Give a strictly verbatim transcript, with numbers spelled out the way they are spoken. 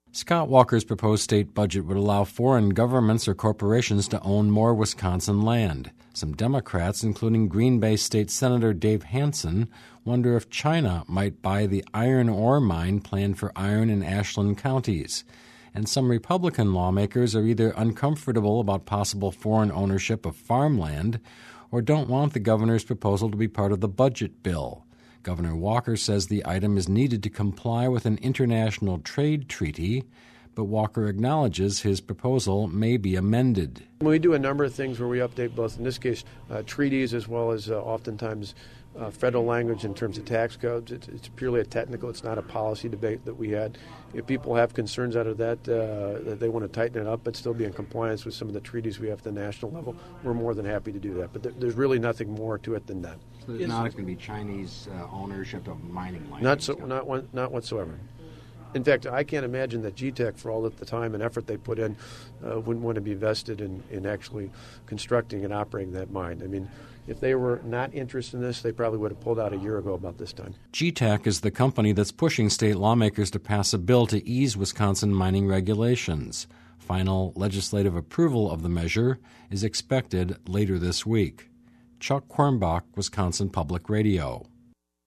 Scott Walker's proposed state budget would allow foreign governments or corporations to own more Wisconsin land. Some Democrats, including Green Bay State Senator Dave Hansen, wonder if China might buy the iron ore mine planned for Iron and Ashland counties. And some Republican lawmakers are either uncomfortable about possible foreign ownership of farmland or don't want the governor's proposal to be part of the budget bill. Governor Walker says the item is needed to comply with an international trade treaty, but Walker acknowledges his proposal may be amended. We do a number of things where we update both, in this case, uh, treaties as well as uh, oftentimes uh, federal language in terms of tax codes. It's, it's purely a technical, it's not a policy debate that we had. If people have concerns out of that, uh, that they want to tighten it up but still be in compliance with some of the treaties we have at the national level, we're more than happy to do that. But th- there's really nothing more to it than that. So there's not going to be Chinese uh, ownership of mining land? Not, so, not, one, not whatsoever. In fact, I can't imagine that G TEC, for all of the time and effort they put in, uh, wouldn't want to be vested in, in actually constructing and operating that mine. I mean, if they were not interested in this, they probably would have pulled out a year ago about this time. G TEC is the company that's pushing state lawmakers to pass a bill to ease Wisconsin mining regulations. Final legislative approval of the measure is expected later this week. Chuck Quirmbach, Wisconsin Public Radio.